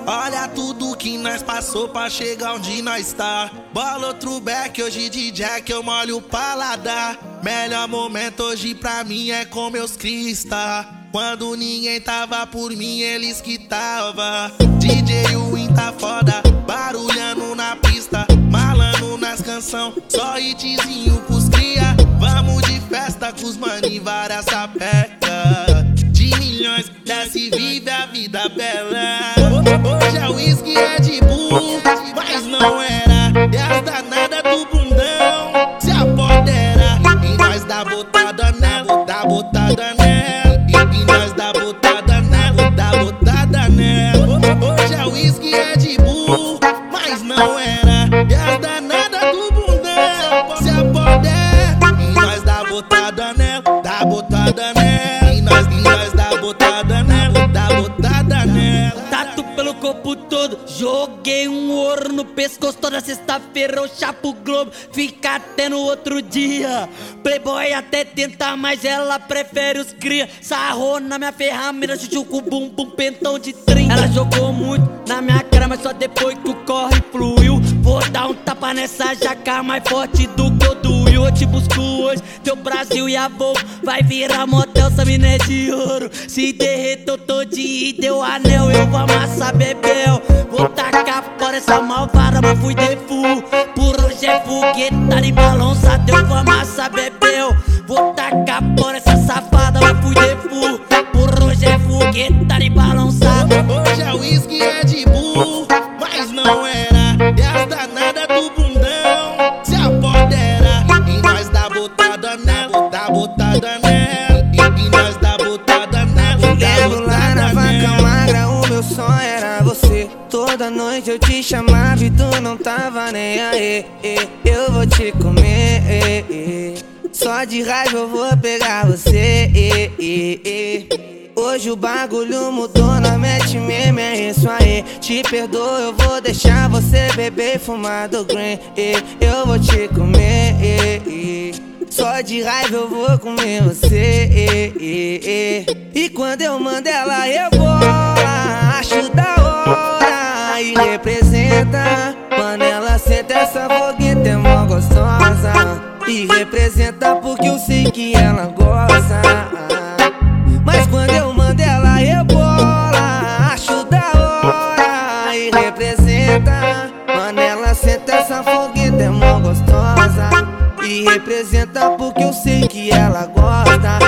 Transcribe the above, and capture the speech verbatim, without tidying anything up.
Olha tudo que nós passou pra chegar onde nós tá. Bola outro back, hoje de Jack eu molho o paladar. Melhor momento hoje pra mim é com meus crista. Quando ninguém tava por mim, eles que tava. D J Win tá foda, barulhando na pista, malando nas canção, só hitzinho pros cria. Vamos de festa com os mano e várias sapecas. De milhões, desce e vive a vida bela. Hoje é whisky, é de bull, mas não era. E as danadas do bundão se apodera. E nós dá botada nela, dá botada nela. E nós dá botada nela, dá botada nela. Hoje é whisky, é de bull, mas não era. E as danadas do bundão se apodera. E nós dá botada nela, dá botada nela. E nós, e nós dá botada nela, dá botada nela. Tato pelo corpo todo, joguei um ouro no pescoço. Toda sexta-feira eu chapo o Globo, fica até no outro dia. Playboy até tenta, mas ela prefere os cria. Sarrou na minha ferramenta, chuchu com bumbum, pentão de trinta. Ela jogou muito na minha cara, mas só depois que o corre fluiu. Vou dar um tapa nessa jaca mais forte do que o do Will. Eu te busco hoje, teu Brasil e a Volvo vai virar motel, essa mina é de ouro. Se derretou todinho e deu anel, eu vou amassar bebel. Vou tacar fora essa malvada, mas fui de full. Por hoje é fogueta de balançado, eu vou amassar bebel. Vou tacar fora essa safada, mas fui de full. Por hoje é fogueta de balançado. Hoje é whisky, é de bull, mas não era. E as danadas do bundão se apodera. E nós dá botada nela, dá botada nela. E, e nós dá botada nela, dá Lembro lá na vaca magra, o meu sonho era você. Toda noite eu te chamava e tu não tava nem aí. Eu vou te comer, só de raiva eu vou pegar você. Hoje o bagulho mudou, não mete meme, é isso aí. Te perdoo, eu vou deixar você beber e fumar do green. Eu vou te comer, só de raiva eu vou comer você. E quando eu mando ela rebola, acho da hora e representa. Quando ela senta essa fogueta é mó gostosa. E representa porque eu sei que ela gosta. Mas quando eu mando ela rebola, acho da hora e representa. Quando ela senta essa fogueta é mó gostosa. E representa porque eu sei que ela gosta.